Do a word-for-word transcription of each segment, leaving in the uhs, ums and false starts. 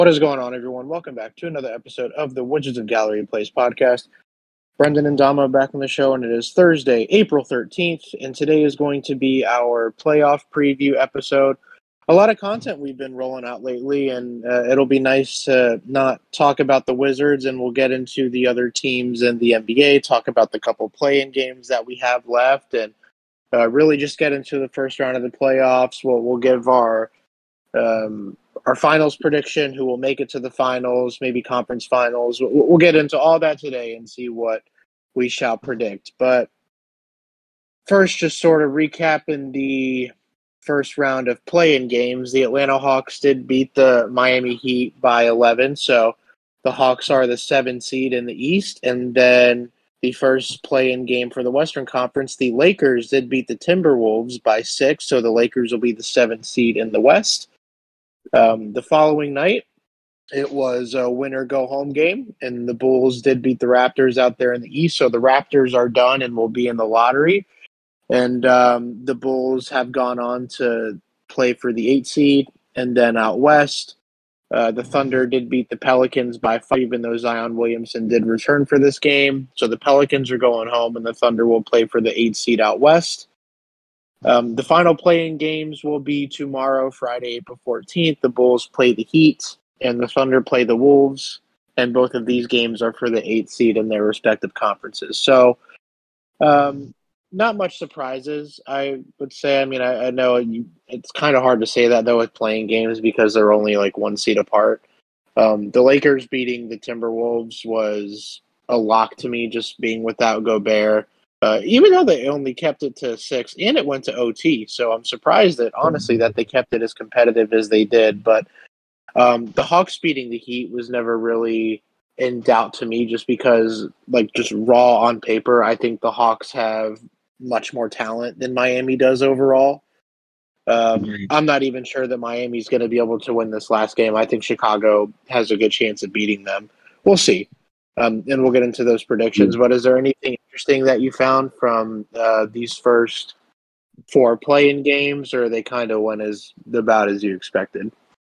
What is going on, everyone? Welcome back to another episode of the Wizards of Gallery Plays podcast. Brendan and Dama back on the show, and it is Thursday, April thirteenth, and today is going to be our playoff preview episode. A lot of content we've been rolling out lately, and uh, it'll be nice to not talk about the Wizards, and we'll get into the other teams in the N B A, talk about the couple play-in games that we have left, and uh, really just get into the first round of the playoffs. We'll, we'll give our um, our finals prediction, who will make it to the finals, maybe conference finals. We'll, we'll get into all that today and see what we shall predict. But first, just sort of recapping the first round of play-in games. The Atlanta Hawks did beat the Miami Heat by eleven, so the Hawks are the seven seed in the East. And then the first play-in game for the Western Conference, the Lakers did beat the Timberwolves by six, so the Lakers will be the seventh seed in the West. Um, the following night, it was a winner-go-home game, and the Bulls did beat the Raptors out there in the East, so the Raptors are done and will be in the lottery. And um, the Bulls have gone on to play for the eight seed, and then out West, uh, the Thunder did beat the Pelicans by five, even though Zion Williamson did return for this game. So the Pelicans are going home, and the Thunder will play for the eight seed out West. Um, the final play-in games will be tomorrow, Friday, April fourteenth. The Bulls play the Heat, and the Thunder play the Wolves, and both of these games are for the eighth seed in their respective conferences. So, um, not much surprises, I would say. I mean, I, I know you, it's kind of hard to say that, though, with playing games because they're only like one seed apart. Um, the Lakers beating the Timberwolves was a lock to me, just being without Gobert. Uh, even though they only kept it to six, and it went to O T, so I'm surprised that honestly that they kept it as competitive as they did. But um, the Hawks beating the Heat was never really in doubt to me, just because, like, just raw on paper, I think the Hawks have much more talent than Miami does overall. Um, Agreed. I'm not even sure that Miami's going to be able to win this last game. I think Chicago has a good chance of beating them. We'll see. Um, and we'll get into those predictions. But is there anything interesting that you found from uh, these first four play-in games, or they kind of went as about as you expected?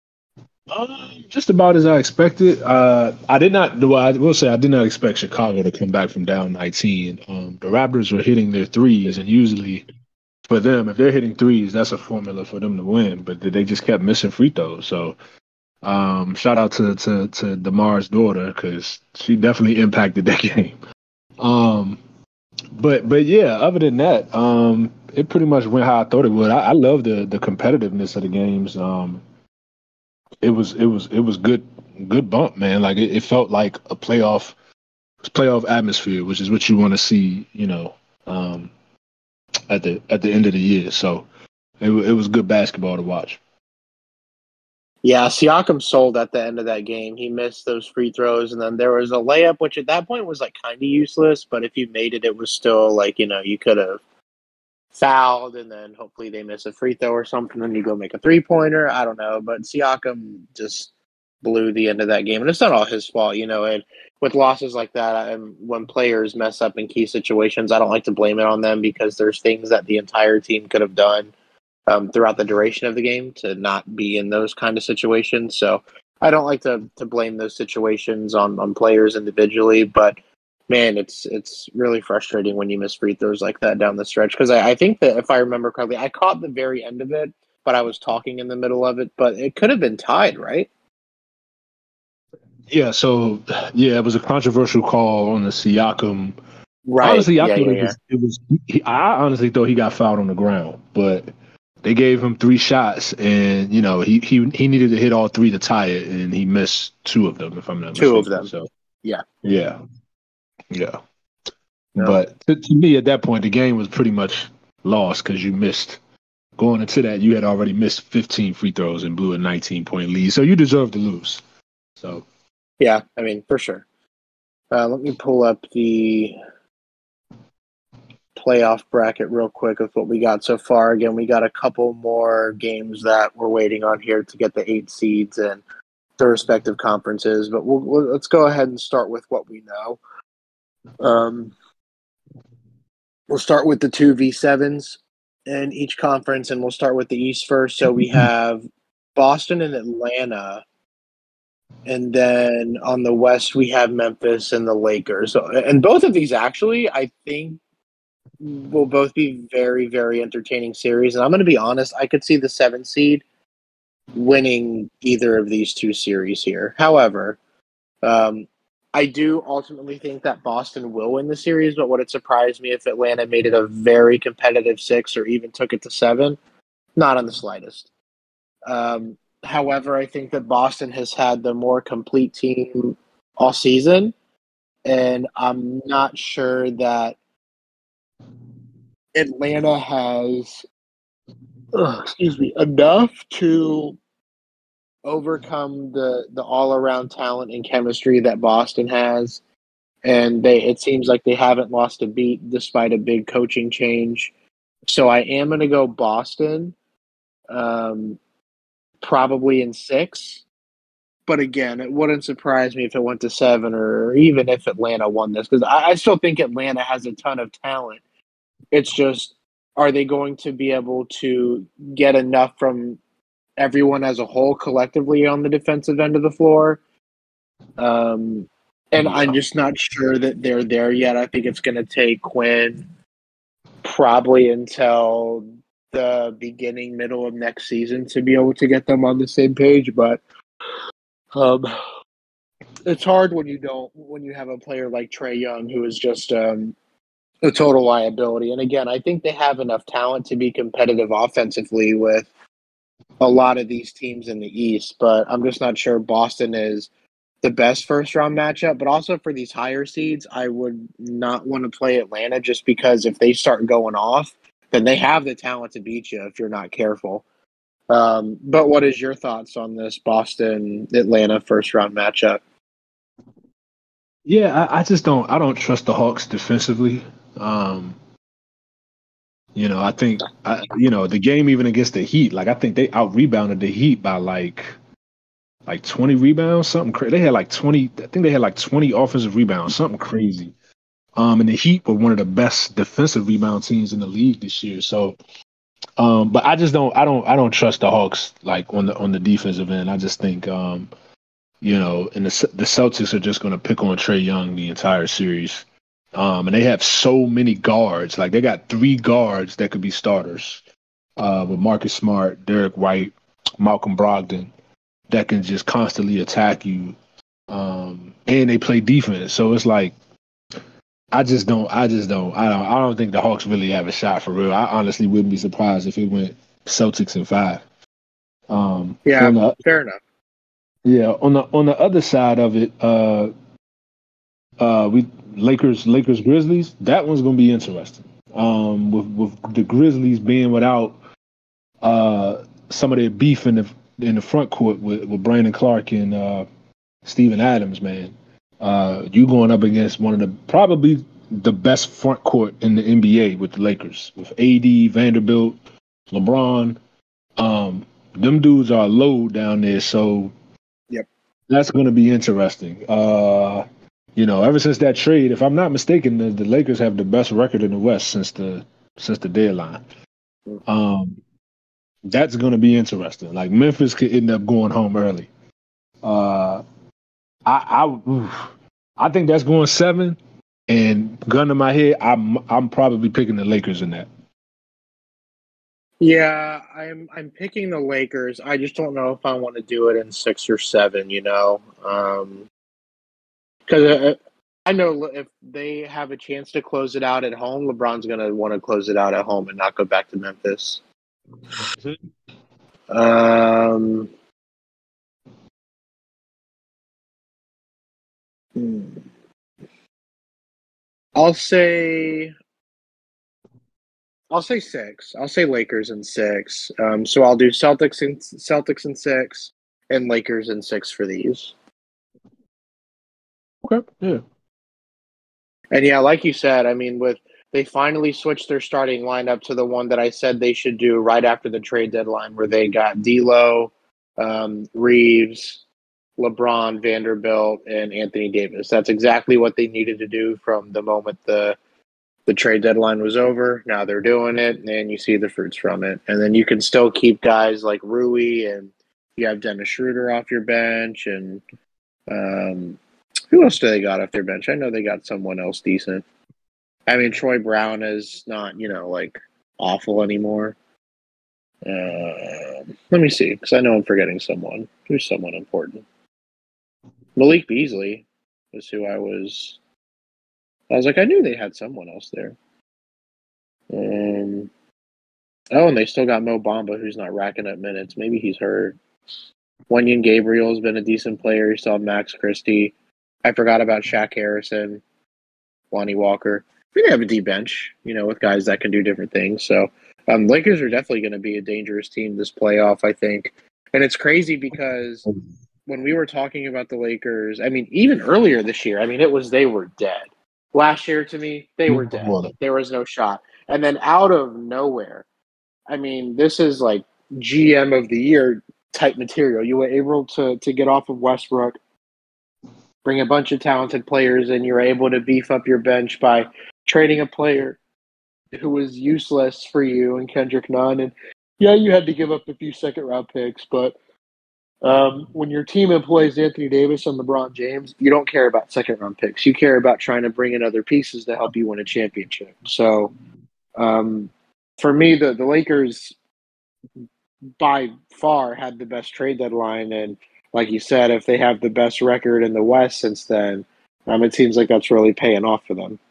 Um, just about as I expected. Uh, I did not. Well, I will say I did not expect Chicago to come back from down nineteen. Um, the Raptors were hitting their threes, and usually for them, if they're hitting threes, that's a formula for them to win. But they just kept missing free throws. So, um, shout out to to to Damar's daughter because she definitely impacted that game. Um, but but yeah, other than that, um, it pretty much went how I thought it would. I, I love the the competitiveness of the games. Um, it was it was it was good good bump, man. Like it, it felt like a playoff playoff atmosphere, which is what you want to see, you know, um, at the at the end of the year. So it wa- it was good basketball to watch. Yeah, Siakam sold at the end of that game. He missed those free throws, and then there was a layup, which at that point was like kind of useless. But if you made it, it was still like, you know, you could have fouled, and then hopefully they miss a free throw or something, and you go make a three pointer. I don't know, but Siakam just blew the end of that game, and it's not all his fault, you know. And with losses like that, and when players mess up in key situations, I don't like to blame it on them because there's things that the entire team could have done um, throughout the duration of the game to not be in those kind of situations. So I don't like to to blame those situations on on players individually, but man, it's it's really frustrating when you miss free throws like that down the stretch. Because I, I think that if I remember correctly, I caught the very end of it, but I was talking in the middle of it. But it could have been tied, right? Yeah. So yeah, it was a controversial call on the Siakam. Right. Honestly, I Yeah. thought Yeah. it Yeah. was it was. He, I honestly thought he got fouled on the ground, but they gave him three shots, and you know he he he needed to hit all three to tie it, and he missed two of them, if I'm not Two of mistaken. them. So Yeah. yeah, yeah. No. But to, to me, at that point, the game was pretty much lost because you missed. Going into that, you had already missed fifteen free throws and blew a nineteen point lead, so you deserved to lose. So Yeah. I mean, for sure. Uh, let me pull up the playoff bracket real quick with what we got so far. Again, we got a couple more games that we're waiting on here to get the eight seeds and the respective conferences. But we'll, we'll, let's go ahead and start with what we know. Um, we'll start with the two V sevens in each conference, and we'll start with the East first. So we have Boston and Atlanta And then on the West, we have Memphis and the Lakers. So, and both of these actually, I think, will both be very, very entertaining series. And I'm going to be honest, I could see the seven seed winning either of these two series here. However, um, I do ultimately think that Boston will win the series, but would it surprise me if Atlanta made it a very competitive six or even took it to seven? Not in the slightest. Um, however, I think that Boston has had the more complete team all season, and I'm not sure that Atlanta has, ugh, excuse me, enough to overcome the the all around talent and chemistry that Boston has. And they it seems like they haven't lost a beat despite a big coaching change. So I am going to go Boston, um, probably in six. But again, it wouldn't surprise me if it went to seven or even if Atlanta won this because I, I still think Atlanta has a ton of talent. It's just, are they going to be able to get enough from everyone as a whole collectively on the defensive end of the floor? Um, and I'm Yeah. just not sure that they're there yet. I think it's going to take Quinn probably until the beginning, middle of next season to be able to get them on the same page. But um, it's hard when you don't when you have a player like Trae Young who is just um, a total liability. And again, I think they have enough talent to be competitive offensively with a lot of these teams in the East. But I'm just not sure Boston is the best first round matchup. But also for these higher seeds, I would not want to play Atlanta just because if they start going off, then they have the talent to beat you if you're not careful. Um, but what is your thoughts on this Boston Atlanta first round matchup? Yeah, I, I just don't I don't trust the Hawks defensively. Um, you know, I think I, you know, the game even against the Heat, like I think they out rebounded the Heat by like like twenty rebounds, something crazy. They had like twenty, I think they had like twenty offensive rebounds, something crazy. Um, and the Heat were one of the best defensive rebound teams in the league this year. So, um, but I just don't, I don't, I don't trust the Hawks like on the on the defensive end. I just think, um, you know, and the the Celtics are just going to pick on Trae Young the entire series. Um, and they have so many guards. Like they got three guards that could be starters. Uh, with Marcus Smart, Derek White, Malcolm Brogdon, that can just constantly attack you. Um, and they play defense, so it's like I just don't, I just don't, I don't, I don't think the Hawks really have a shot for real. I honestly wouldn't be surprised if it went Celtics in five. Um, Yeah, on the fair enough. yeah, on the on the other side of it, uh, uh, we Lakers, Lakers, Grizzlies. That one's gonna be interesting. Um, with with the Grizzlies being without uh some of their beef in the in the front court with with Brandon Clark and uh Steven Adams, man. Uh, you going up against one of the probably the best front court in the N B A with the Lakers, with A D, Vanderbilt, LeBron. Um, them dudes are low down there, so Yep. that's going to be interesting. Uh, you know, ever since that trade, if I'm not mistaken, the, the Lakers have the best record in the West since the since the deadline. Um, that's going to be interesting. Like Memphis could end up going home early. Uh, I, I, oof. I think that's going seven. And gun to my head, I'm I'm probably picking the Lakers in that. Yeah, I'm I'm picking the Lakers. I just don't know if I want to do it in six or seven. You know, because uh, I know if they have a chance to close it out at home, LeBron's going to want to close it out at home and not go back to Memphis. Um, hmm. I'll say I'll say six. I'll say Lakers in six. Um, so I'll do Celtics in Celtics in six and Lakers in six for these. Okay, yeah. And yeah, like you said, I mean, with they finally switched their starting lineup to the one that I said they should do right after the trade deadline, where they got D'Lo, um, Reeves, LeBron, Vanderbilt, and Anthony Davis. That's exactly what they needed to do from the moment the the trade deadline was over. Now they're doing it, and you see the fruits from it. And then you can still keep guys like Rui, and you have Dennis Schroeder off your bench, and Um, who else do they got off their bench? I know they got someone else decent. I mean, Troy Brown is not, you know, like awful anymore. Uh, let me see, because I know I'm forgetting someone. Who's someone important? Malik Beasley is who I was. I was like, I knew they had someone else there. Um, oh, and they still got Mo Bamba, who's not racking up minutes. Maybe he's hurt. Wenyen Gabriel has been a decent player. You saw Max Christie. I forgot about Shaq Harrison, Lonnie Walker. We have a deep bench, you know, with guys that can do different things. So, um, Lakers are definitely going to be a dangerous team this playoff, I think. And it's crazy because when we were talking about the Lakers, I mean, even earlier this year, I mean, it was they were dead. Last year, to me, they were dead. There was no shot. And then out of nowhere, I mean, this is like G M of the year type material. You were able to to get off of Westbrook, bring a bunch of talented players in. You were able to beef up your bench by trading a player who was useless for you and Kendrick Nunn. And yeah, you had to give up a few second round picks, but um, when your team employs Anthony Davis and LeBron James, you don't care about second round picks. You care about trying to bring in other pieces to help you win a championship. So um, for me, the, the Lakers by far had the best trade deadline. And like you said, if they have the best record in the West since then, um, it seems like that's really paying off for them.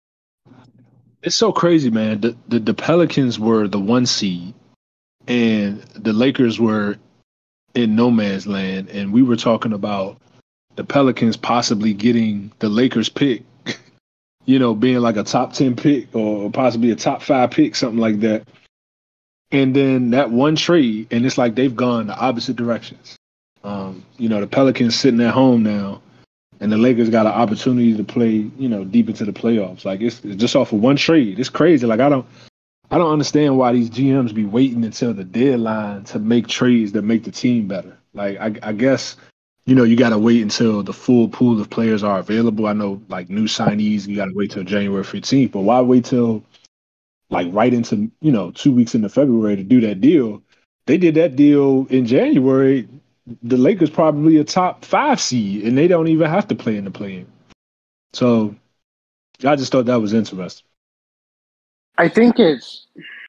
It's so crazy, man. The, the the Pelicans were the one seed, and the Lakers were in no man's land. And we were talking about the Pelicans possibly getting the Lakers pick, you know, being like a top ten pick or possibly a top five pick, something like that. And then that one trade, and it's like they've gone the opposite directions. Um, you know, the Pelicans sitting at home now, and the Lakers got an opportunity to play, you know, deep into the playoffs. Like it's, it's just off of one trade. It's crazy. Like I don't, I don't understand why these G Ms be waiting until the deadline to make trades that make the team better. Like I, I guess, you know, you got to wait until the full pool of players are available. I know, like new signees, you got to wait till January fifteenth. But why wait till like right into, you know, two weeks into February to do that deal? They did that deal in January. The Lakers probably a top five seed, and they don't even have to play in the play-in. So I just thought that was interesting. I think it's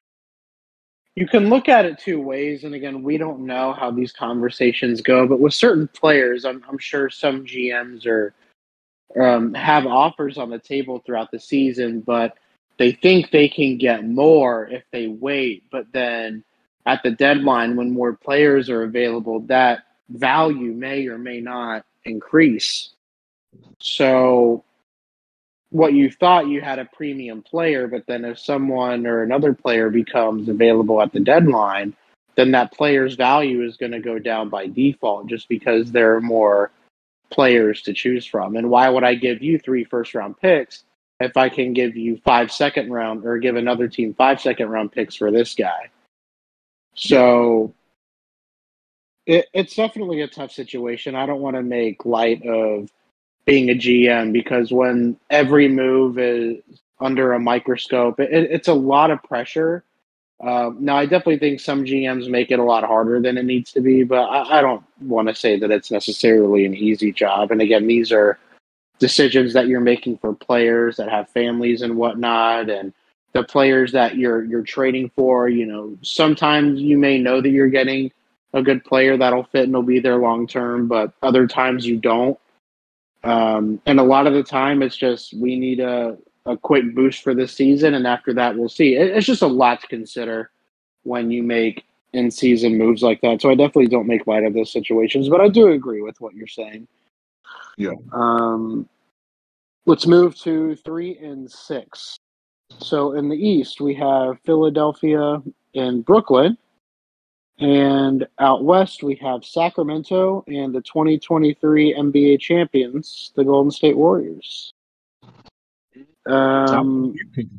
you can look at it two ways, and again, we don't know how these conversations go. But with certain players, I'm, I'm sure some G Ms are um, have offers on the table throughout the season, but they think they can get more if they wait. But then at the deadline, when more players are available, that value may or may not increase. So what you thought you had a premium player, but then if someone or another player becomes available at the deadline, then that player's value is going to go down by default just because there are more players to choose from. And why would I give you three first round picks if I can give you five second round or give another team five second round picks for this guy? So it, it's definitely a tough situation. I don't want to make light of being a G M because when every move is under a microscope, it, it's a lot of pressure. Uh, now, I definitely think some G Ms make it a lot harder than it needs to be, but I, I don't want to say that it's necessarily an easy job. And again, these are decisions that you're making for players that have families and whatnot, and the players that you're you're trading for. You know, sometimes you may know that you're getting a good player that'll fit and will be there long term, but other times you don't. Um, and a lot of the time, it's just we need a, a quick boost for this season, and after that, we'll see. It, it's just a lot to consider when you make in-season moves like that. So I definitely don't make light of those situations, but I do agree with what you're saying. Yeah. Um, let's move to three and six. So in the East, we have Philadelphia and Brooklyn. And out west, we have Sacramento and the twenty twenty-three N B A champions, the Golden State Warriors. Um,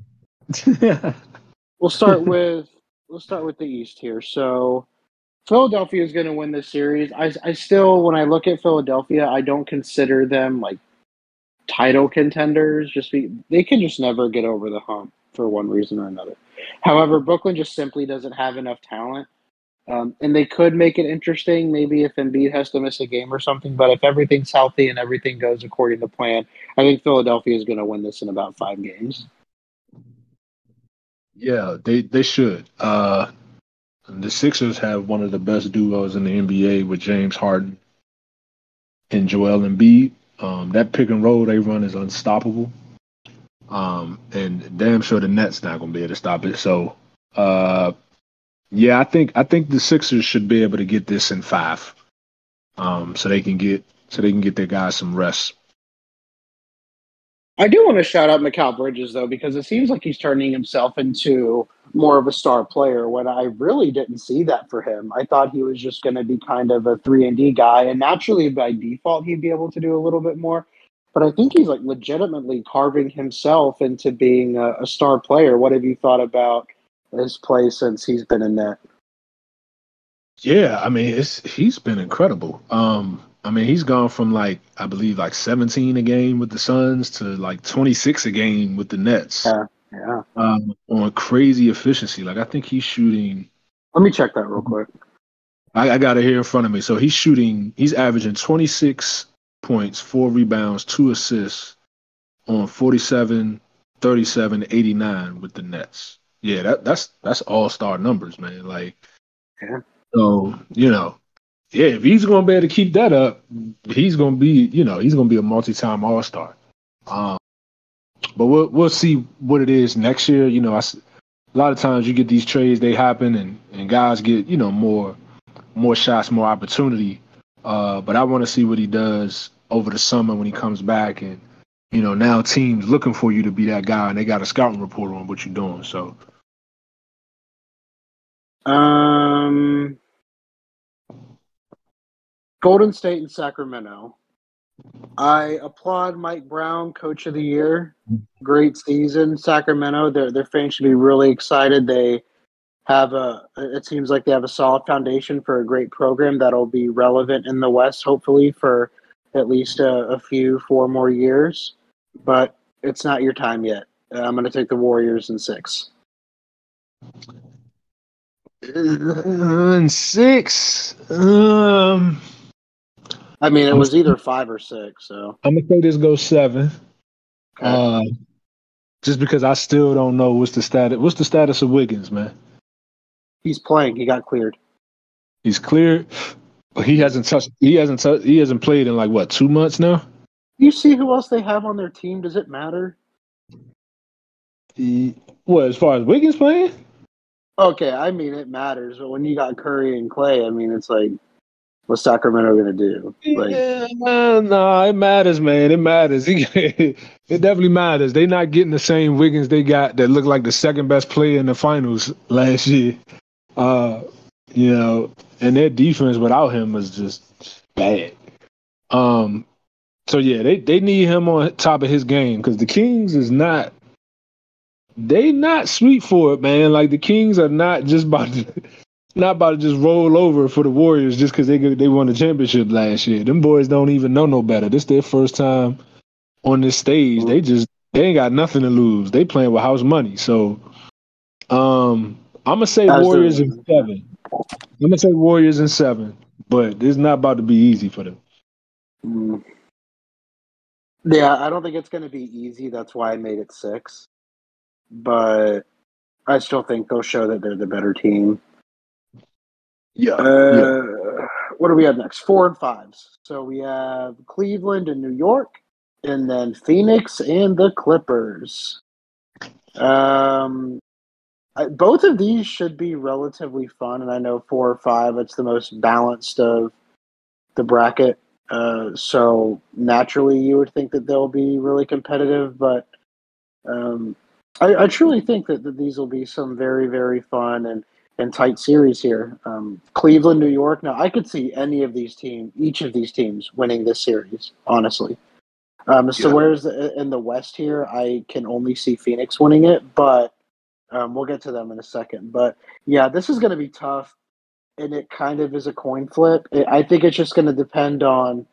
we'll start with we'll start with the East here. So Philadelphia is going to win this series. I, I still, when I look at Philadelphia, I don't consider them like title contenders. Just be, they can just never get over the hump for one reason or another. However, Brooklyn just simply doesn't have enough talent Um, and they could make it interesting, maybe if Embiid has to miss a game or something. But if everything's healthy and everything goes according to plan, I think Philadelphia is going to win this in about five games. Yeah, they they should. Uh, the Sixers have one of the best duos in the N B A with James Harden and Joel Embiid. Um, that pick and roll they run is unstoppable. Um, and damn sure the Nets not gonna be able to stop it. So, uh, yeah, I think I think the Sixers should be able to get this in five. Um, so they can get so they can get their guys some rest. I do want to shout out Mikal Bridges, though, because it seems like he's turning himself into more of a star player when I really didn't see that for him. I thought he was just going to be kind of a three and D guy, and naturally by default he'd be able to do a little bit more. But I think he's like legitimately carving himself into being a, a star player. What have you thought about his play since he's been in that? Yeah, I mean, it's he's been incredible. Um, I mean, he's gone from like I believe like seventeen a game with the Suns to like twenty-six a game with the Nets. Yeah, yeah. Um, on crazy efficiency. Like I think he's shooting. Let me check that real quick. I, I got it here in front of me. So he's shooting. He's averaging twenty-six points, four rebounds, two assists on forty-seven, thirty-seven, eighty-nine with the Nets. Yeah, that that's that's all star numbers, man. Like, Yeah. so you know, yeah, if he's gonna be able to keep that up, he's gonna be, you know, he's gonna be a multi-time All Star. Um, but we'll we'll see what it is next year. You know, I s a lot of times you get these trades, they happen, and and guys get, you know, more more shots, more opportunity. Uh, but I want to see what he does over the summer when he comes back, and you know, now teams looking for you to be that guy, and they got a scouting report on what you're doing. So, Um, Golden State and Sacramento. I applaud Mike Brown, Coach of the Year. Great season, Sacramento. Their their fans should be really excited. They have a. It seems like they have a solid foundation for a great program that'll be relevant in the West, hopefully for at least a, a few four more years. But it's not your time yet. Uh, I'm going to take the Warriors in six. and six. Um, I mean, it I'm was either five or six. So I'm gonna say this goes seven. okay. Uh, just because I still don't know what's the status. What's the status of Wiggins, man? He's playing. He got cleared. He's cleared. But he hasn't touched. He hasn't touched. He hasn't played in like what two months now. You see who else they have on their team? Does it matter? He, what as far as Wiggins playing? Okay, I mean it matters, but when you got Curry and Clay, I mean it's like, what's Sacramento gonna do? Like, Yeah, no, no, it matters, man. It matters. it definitely matters. They not getting the same Wiggins they got that looked like the second best player in the finals last year. Uh, you know, and their defense without him was just bad. Um, so yeah, they they need him on top of his game because the Kings is not. They not sweet for it, man. Like the Kings are not just about to, not about to just roll over for the Warriors just because they they won the championship last year. Them boys don't even know no better. This their first time on this stage. They just they ain't got nothing to lose. They playing with house money. So um I'm gonna say as Warriors in the seven. I'm gonna say Warriors in seven, but it's not about to be easy for them. mm, yeah, I don't think it's gonna be easy. That's why I made it six, but I still think they'll show that they're the better team. Yeah, yeah. Uh, what do we have next? Four and fives. So we have Cleveland and New York, and then Phoenix and the Clippers. Um, I, both of these should be relatively fun, and I know four or five. It's the most balanced of the bracket. Uh, so naturally, you would think that they'll be really competitive, but um, I, I truly think that, that these will be some very, very fun and, and tight series here. Um, Cleveland, New York. Now, I could see any of these teams, each of these teams, winning this series. Honestly, um, so Yeah. where's the, in the West here? I can only see Phoenix winning it, but um, we'll get to them in a second. But yeah, this is going to be tough, and it kind of is a coin flip. It, I think it's just going to depend on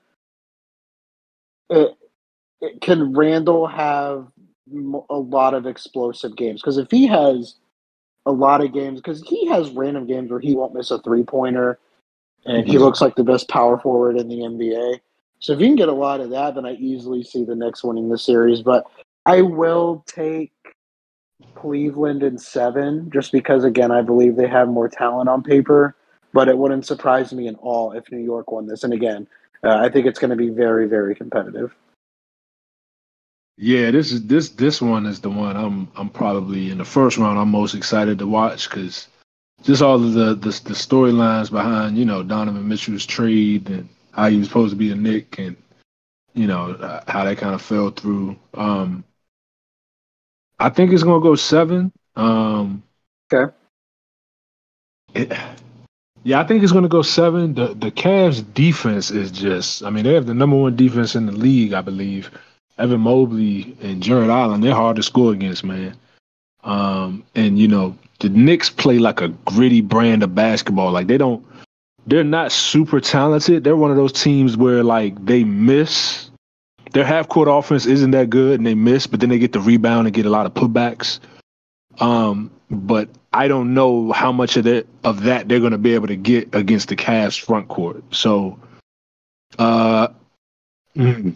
it, it, can Randall have a lot of explosive games? Because if he has a lot of games because he has random games where he won't miss a three pointer, and he Yeah. looks like the best power forward in the N B A. So if you can get a lot of that, then I easily see the Knicks winning the series. But I will take Cleveland in seven, just because again I believe they have more talent on paper. But it wouldn't surprise me at all if New York won this. And again, uh, I think it's going to be very, very competitive. Yeah, this is this this one is the one I'm I'm probably in the first round I'm most excited to watch because just all of the the, the storylines behind you know Donovan Mitchell's trade and how he was supposed to be a Knick and you know uh, how that kind of fell through. Um, I think it's gonna go seven. Um, Okay. it, yeah, I think it's gonna go seven. The the Cavs defense is just I mean they have the number one defense in the league I believe. Evan Mobley and Jared Allen they're hard to score against, man. Um, and you know, the Knicks play like a gritty brand of basketball. Like they don't, they're not super talented. They're one of those teams where like they miss. Their half court offense isn't that good, and they miss, but then they get the rebound and get a lot of putbacks. Um, but I don't know how much of that of that they're going to be able to get against the Cavs front court. So, uh, mm,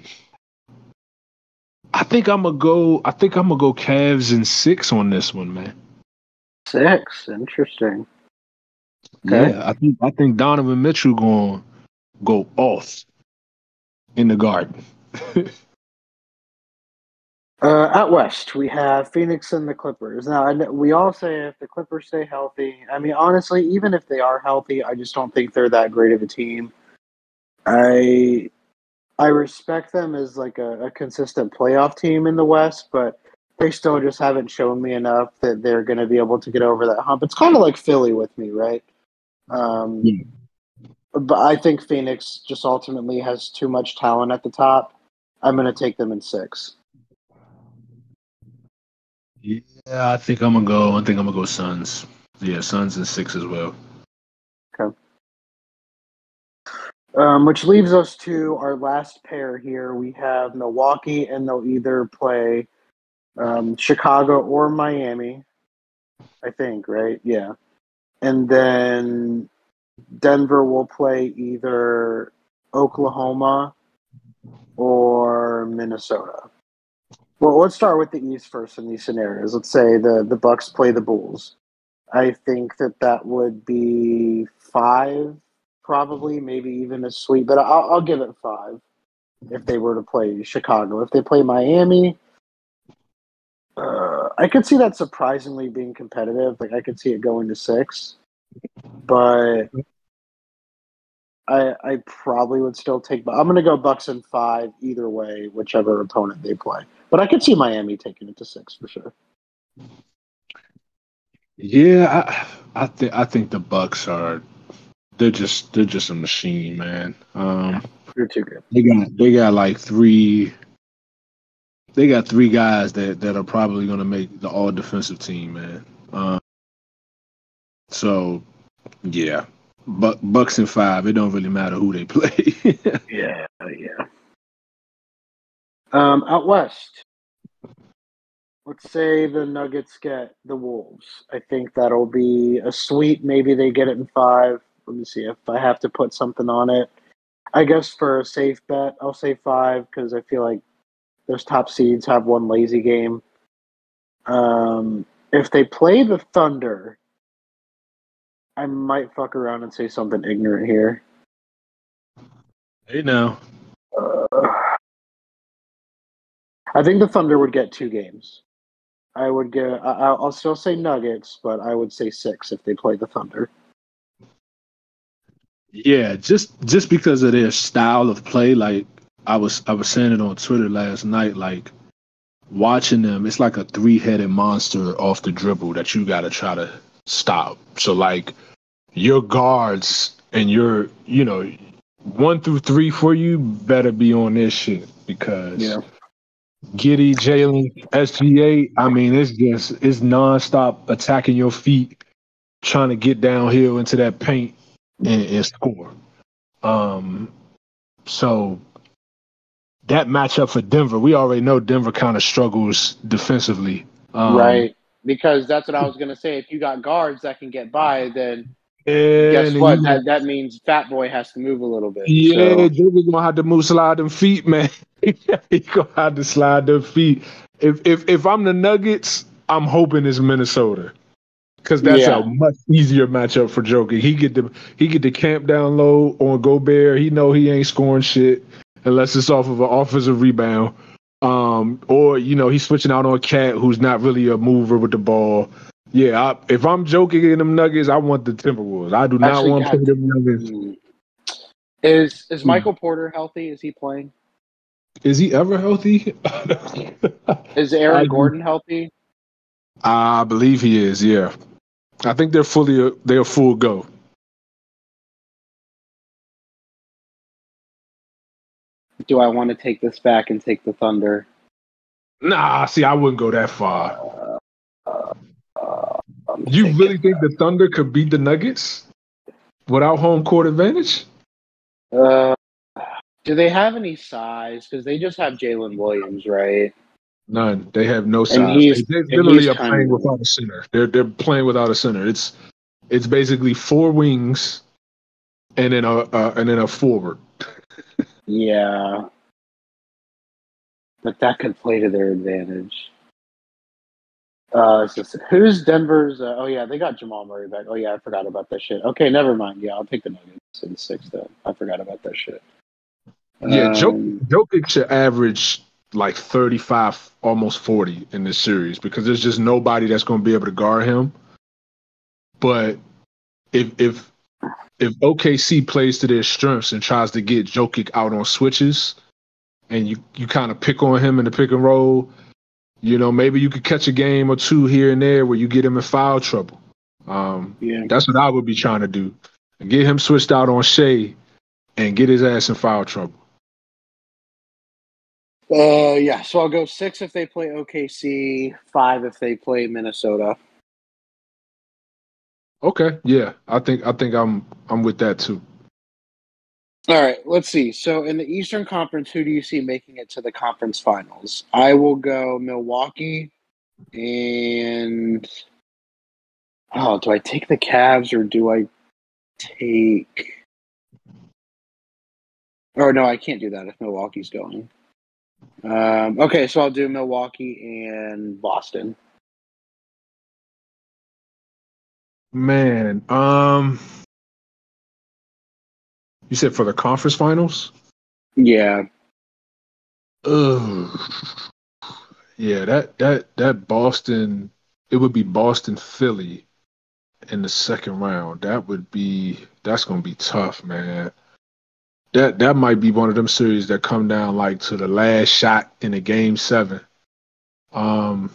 I think I'm gonna go. I think I'm gonna go Cavs in six on this one, man. Six. Interesting. Okay. Yeah, I think I think Donovan Mitchell going to go off in the Garden. Uh, out west, we have Phoenix and the Clippers. Now, I know, we all say if the Clippers stay healthy, I mean, honestly, even if they are healthy, I just don't think they're that great of a team. I I respect them as like a, a consistent playoff team in the West, but they still just haven't shown me enough that they're going to be able to get over that hump. It's kind of like Philly with me, right? Um, Yeah. but I think Phoenix just ultimately has too much talent at the top. I'm going to take them in six. Yeah, I think I'm gonna go. I think I'm gonna go Suns. Yeah, Suns in six as well. Okay. Um, which leaves us to our last pair here. We have Milwaukee, and they'll either play um, Chicago or Miami, I think, right? Yeah. And then Denver will play either Oklahoma or Minnesota. Well, let's start with the East first in these scenarios. Let's say the, the Bucks play the Bulls. I think that that would be five, probably, maybe even a sweep, but I'll, I'll give it five if they were to play Chicago. If they play Miami, uh, I could see that surprisingly being competitive. Like I could see it going to six, but I I probably would still take. I'm going to go Bucks in five either way, whichever opponent they play. But I could see Miami taking it to six for sure. Yeah, I I think I think the Bucks are they're just they're just a machine, man. Um, You're too good. they got they got like three they got three guys that that are probably gonna make the all defensive team, man. Um, so yeah, Buck, Bucks in five. It don't really matter who they play. Yeah, yeah. Um, out west, let's say the Nuggets get the Wolves. I think that'll be a sweep. Maybe they get it in five. Let me see if I have to put something on it. I guess for a safe bet, I'll say five because I feel like those top seeds have one lazy game. Um, if they play the Thunder, I might fuck around and say something ignorant here. Hey now. Uh, I think the Thunder would get two games. I would get. I, I'll still say Nuggets, but I would say six if they play the Thunder. Yeah, just just because of their style of play, like I was I was saying it on Twitter last night, like watching them, it's like a three headed monster off the dribble that you gotta try to stop. So like your guards and your you know, one through three for you better be on this shit because Yeah. Giddy, Jalen, S G A, I mean it's just it's nonstop attacking your feet, trying to get downhill into that paint and, and score. Um, so that matchup for Denver, we already know Denver kind of struggles defensively. Um, Right. because that's what I was gonna say. If you got guards that can get by, then guess And what? you, That that means Fat Boy has to move a little bit. yeah, So Joker's gonna have to move, slide them feet, man. He gonna have to slide them feet. If if if I'm the Nuggets, I'm hoping it's Minnesota because that's a yeah, much easier matchup for Joker. He get the he get the camp down low on Gobert. He know he ain't scoring shit unless it's off of an offensive rebound. Um, or you know he's switching out on Cat, who's not really a mover with the ball. Yeah, I, if I'm joking in them Nuggets, I want the Timberwolves. I do not actually, want to play God, them Nuggets. hmm. is is Hmm. Michael Porter healthy? Is he playing? Is he ever healthy? Is I, Aaron Gordon healthy? I believe he is. Yeah, I think they're fully they're full go. Do I want to take this back and take the Thunder? Nah, see, I wouldn't go that far. Uh, uh, uh, I'm You thinking. really think the Thunder could beat the Nuggets without home court advantage? Uh, do they have any size? Because they just have Jalen Williams, right? None. They have no And size. They, he's they and literally he's are playing kind of without a center. They're they're playing without a center. It's it's basically four wings and then a uh, and then a forward. yeah, but that could play to their advantage. Uh, it's just, who's Denver's? Uh, oh yeah, they got Jamal Murray back. Oh yeah, I forgot about that shit. Okay, never mind. Yeah, I'll take the Nuggets in six then. I forgot about that shit. Yeah, Jokic, Um, Jokic should average like thirty-five, almost forty in this series because there's just nobody that's going to be able to guard him. But if if if O K C plays to their strengths and tries to get Jokic out on switches, and you you kind of pick on him in the pick and roll, you know, maybe you could catch a game or two here and there where you get him in foul trouble. Um, yeah. that's what I would be trying to do. Get him switched out on Shea and get his ass in foul trouble. Uh, yeah. So I'll go six if they play O K C, five if they play Minnesota. Okay, yeah, I think I think I'm I'm with that too. All right, let's see. So in the Eastern Conference, who do you see making it to the conference finals? I will go Milwaukee and oh, do I take the Cavs or do I take or no, I can't do that if Milwaukee's going. Um, okay, so I'll do Milwaukee and Boston. Man, um, you said for the conference finals? Yeah. Ugh. Yeah, that that that Boston, it would be Boston Philly in the second round. That would be that's gonna be tough, man. That that might be one of them series that come down like to the last shot in a game seven. Um,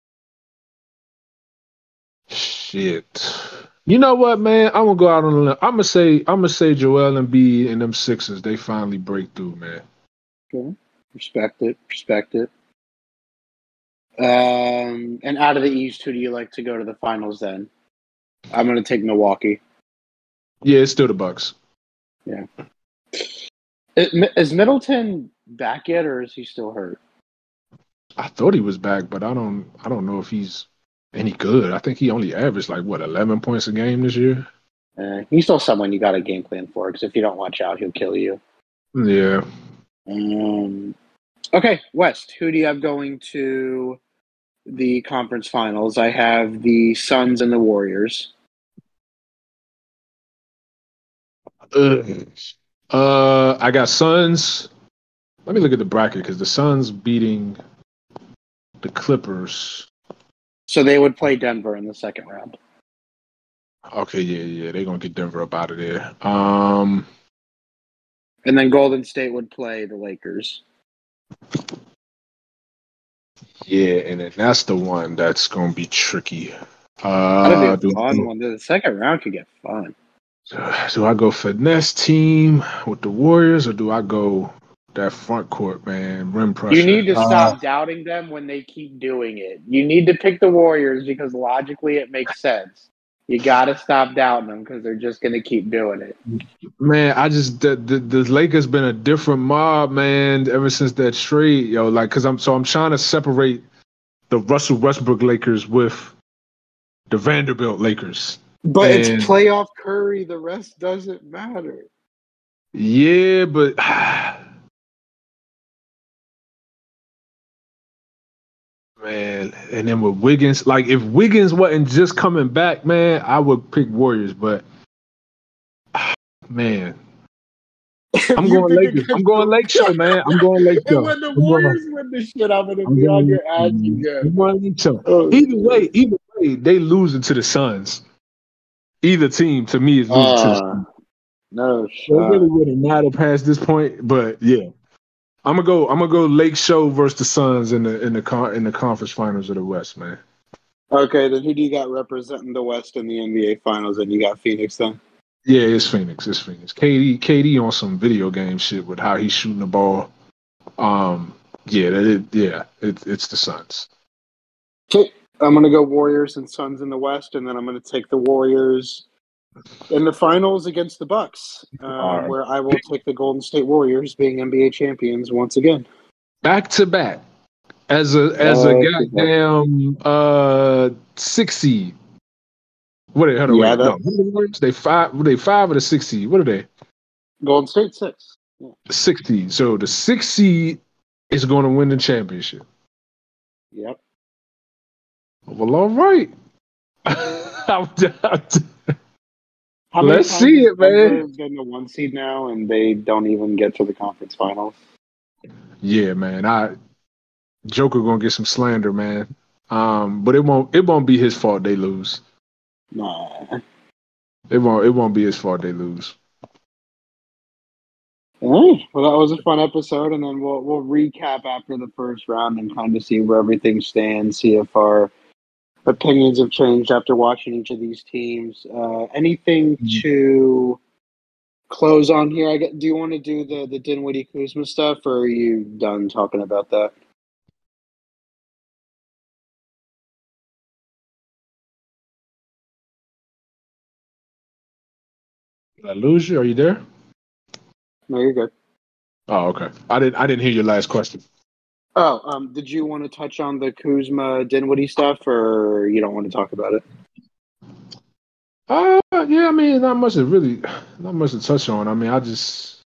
shit. You know what, man? I'm gonna go out on a limb. I'm gonna say I'm gonna say Joel Embiid and them Sixers. They finally break through, man. Okay. Respect it. Respect it. Um, and out of the East, who do you like to go to the finals then? I'm going to take Milwaukee. Yeah, it's still the Bucks. Yeah. Is Middleton back yet, or is he still hurt? I thought he was back, but I don't I don't know if he's any good. I think he only averaged like what eleven points a game this year. Uh, he's still someone you got a game plan for because if you don't watch out, he'll kill you. Yeah. Um, okay, West. Who do you have going to the conference finals? I have the Suns and the Warriors. Uh, uh I got Suns. Let me look at the bracket because the Suns beating the Clippers. So they would play Denver in the second round. Okay, yeah, yeah, they're gonna get Denver up out of there. Um, and then Golden State would play the Lakers. Yeah, and then that's the one that's gonna be tricky. That'd be Uh, a do, fun one. The second round could get fun. do I go finesse team with the Warriors or do I go that front court, man, rim pressure? You need to Uh, stop doubting them when they keep doing it. You need to pick the Warriors because logically it makes sense. You got to stop doubting them because they're just going to keep doing it. Man, I just the, the the Lakers been a different mob, man, ever since that trade, yo. Like, cause I'm so I'm trying to separate the Russell Westbrook Lakers with the Vanderbilt Lakers. But and, it's playoff Curry. The rest doesn't matter. Yeah, but man, and then with Wiggins, like if Wiggins wasn't just coming back, man, I would pick Warriors. But man, I'm You going pick Lakers. I'm against going Lake Show, man. I'm going Lake And Show. when the I'm going. Warriors win this shit, I'm gonna I'm be on going. your ass again. I'm going Lake Show. Oh, Either way, shit. either way, they losing to the Suns. Either team to me is losing to the Uh, Suns. no It shot. really wouldn't matter past this point, but yeah. I'm gonna go. I'm gonna go Lake Show versus the Suns in the in the con, in the conference finals of the West, man. Okay, then who do you got representing the West in the N B A Finals? And you got Phoenix then? Yeah, it's Phoenix. It's Phoenix. K D, K D on some video game shit with how he's shooting the ball. Um, yeah, that it, yeah, it, it's the Suns. Okay, I'm gonna go Warriors and Suns in the West, and then I'm gonna take the Warriors in the finals against the Bucks, um, Right. where I will take the Golden State Warriors being N B A champions once again. Back to back as a as a Uh, goddamn uh six seed. What are they? Hold on, yeah, wait, no, that what are the Warriors? They five. Were they five or the six seed? What are they? Golden State six. Yeah. The six seed. So the six seed is going to win the championship. Yep. Well, all right. I'm, I'm, How many Let's times see has it, man. Denver been the one seed now, and they don't even get to the conference finals? Yeah, man. I Joker gonna get some slander, man. Um, but it won't. It won't be his fault they lose. Nah. It won't. It won't be his fault they lose. All right. Well, that was a fun episode, and then we'll we'll recap after the first round and kind of see where everything stands. See if our opinions have changed after watching each of these teams. Uh, anything to close on here? I get. Do you want to do the the Dinwiddie Kuzma stuff, or are you done talking about that? Did I lose you? Are you there? No, you're good. Oh, okay. I didn't. I didn't hear your last question. Oh, um, did you want to touch on the Kuzma Dinwiddie stuff, or you don't want to talk about it? Uh, yeah. I mean, not much to really, not much to touch on. I mean, I just,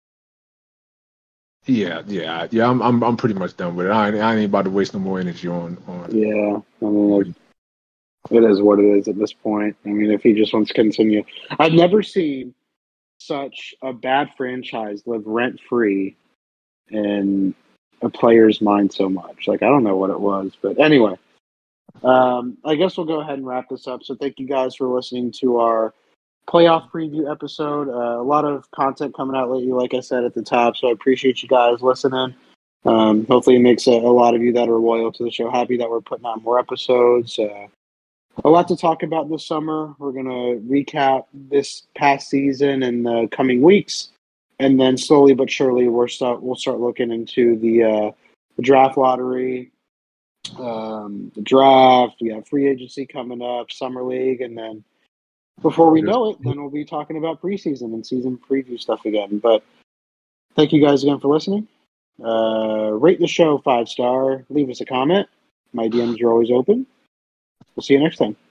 yeah, yeah, yeah. I'm, I'm, I'm pretty much done with it. I ain't, I ain't about to waste no more energy on, on. Yeah, I mean, it, it is what it is at this point. I mean, if he just wants to continue, I've never seen such a bad franchise live rent free in a player's mind so much. Like, I don't know what it was, but anyway, um, I guess we'll go ahead and wrap this up. So, thank you guys for listening to our playoff preview episode. Uh, a lot of content coming out lately, like I said at the top. So, I appreciate you guys listening. Um, hopefully, it makes a, a lot of you that are loyal to the show happy that we're putting out more episodes. Uh, a lot to talk about this summer. We're going to recap this past season in the coming weeks. And then slowly but surely, we're start, we'll start looking into the, uh, the draft lottery, um, the draft. We have free agency coming up, summer league. And then before we know it, then we'll be talking about preseason and season preview stuff again. But thank you guys again for listening. Uh, rate the show five star. Leave us a comment. My D Ms are always open. We'll see you next time.